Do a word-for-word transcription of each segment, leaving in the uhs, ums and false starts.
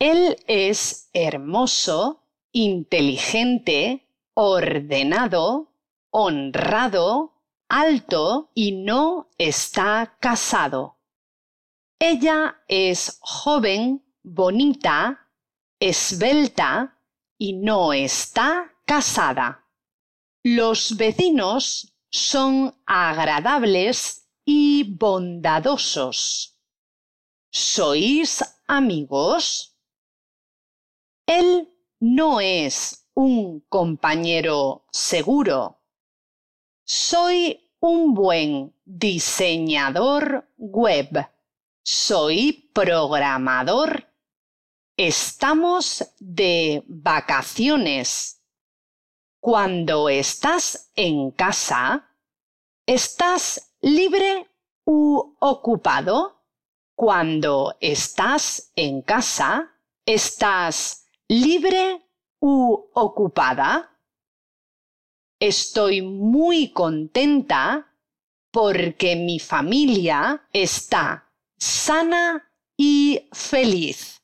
Él es hermoso, inteligente, ordenado, honrado, alto y no está casado. Ella es joven, bonita, esbelta y no está casada. Los vecinos son agradables y bondadosos. ¿Sois amigos? Él no es un compañero seguro. Soy un buen diseñador web. Soy programador. Estamos de vacaciones. Cuando estás en casa, ¿estás libre u ocupado? Cuando estás en casa, ¿estás libre u ocupada? Estoy muy contenta porque mi familia está sana y feliz.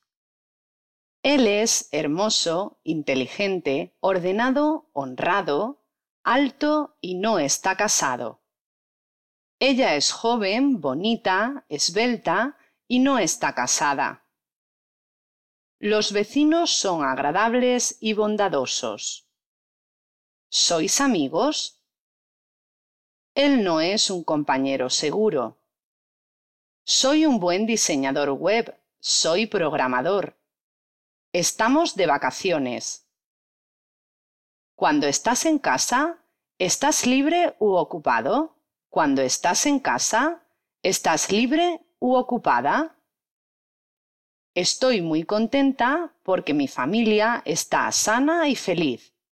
Él es hermoso, inteligente, ordenado, honrado, alto y no está casado. Ella es joven, bonita, esbelta y no está casada. Los vecinos son agradables y bondadosos. ¿Sois amigos? Él no es un compañero seguro. Soy un buen diseñador web. Soy programador. Estamos de vacaciones. Cuando estás en casa, ¿estás libre u ocupado? Cuando estás en casa, ¿estás libre u ocupada? Estoy muy contenta porque mi familia está sana y feliz.